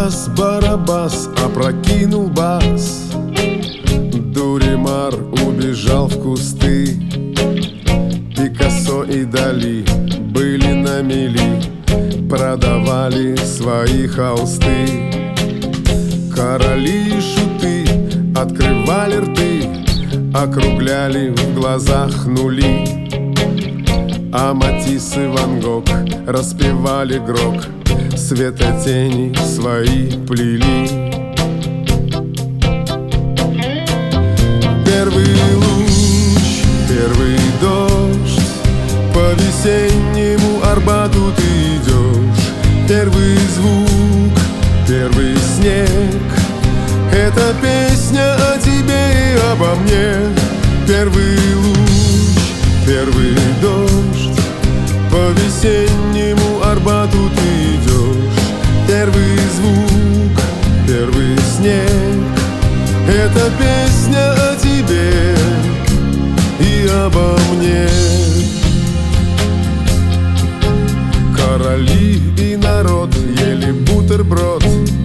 Барабас опрокинул бас, Дуримар убежал в кусты. Пикассо и Дали были на мели, продавали свои холсты. Короли и шуты открывали рты, округляли в глазах нули. А Матисс и Ван Гог распевали грок, светотени свои плели. Первый луч, первый дождь, по весеннему Арбату ты идешь. Первый звук, первый снег, это песня о тебе и обо мне. Первый луч, первый дождь, по весеннему Арбату ты идешь. Первый звук, первый снег, это песня о тебе и обо мне. Короли и народ ели бутерброд,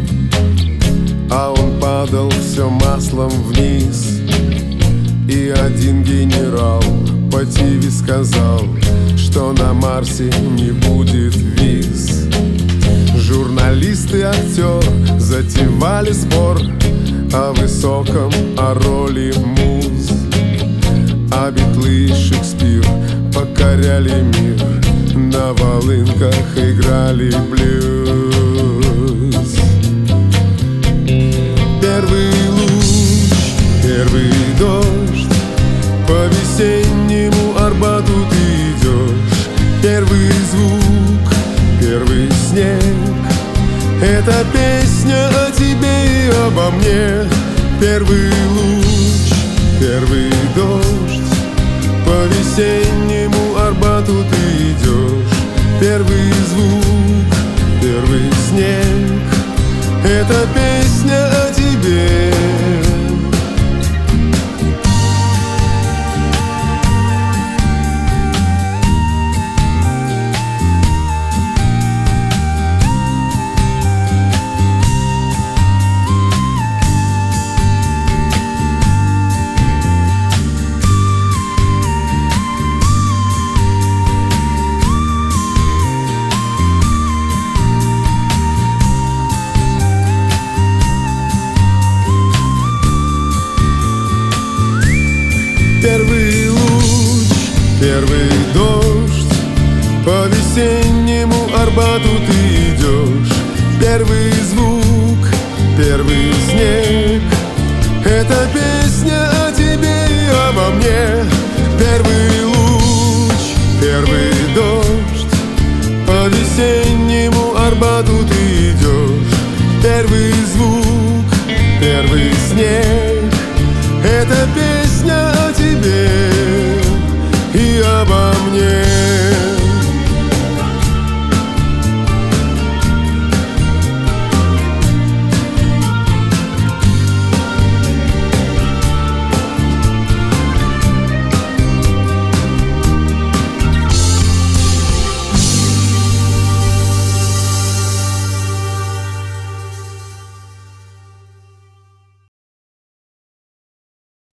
а он падал все маслом вниз. И один генерал по ТВ сказал, что на Марсе не будет виз. Журналист и актер затевали спор о высоком, о роли муз. А Битлы и Шекспир покоряли мир, на волынках играли блюз. Первый луч, первый дождь, по весеннему Арбату ты идешь. Первый звук, первый снег, это песня о тебе и обо мне. Первый луч, первый дождь, по весеннему Арбату ты идешь. Первый звук, первый снег, это песня о тебе. Первый луч, первый дождь, по весеннему Арбату ты идешь. Первый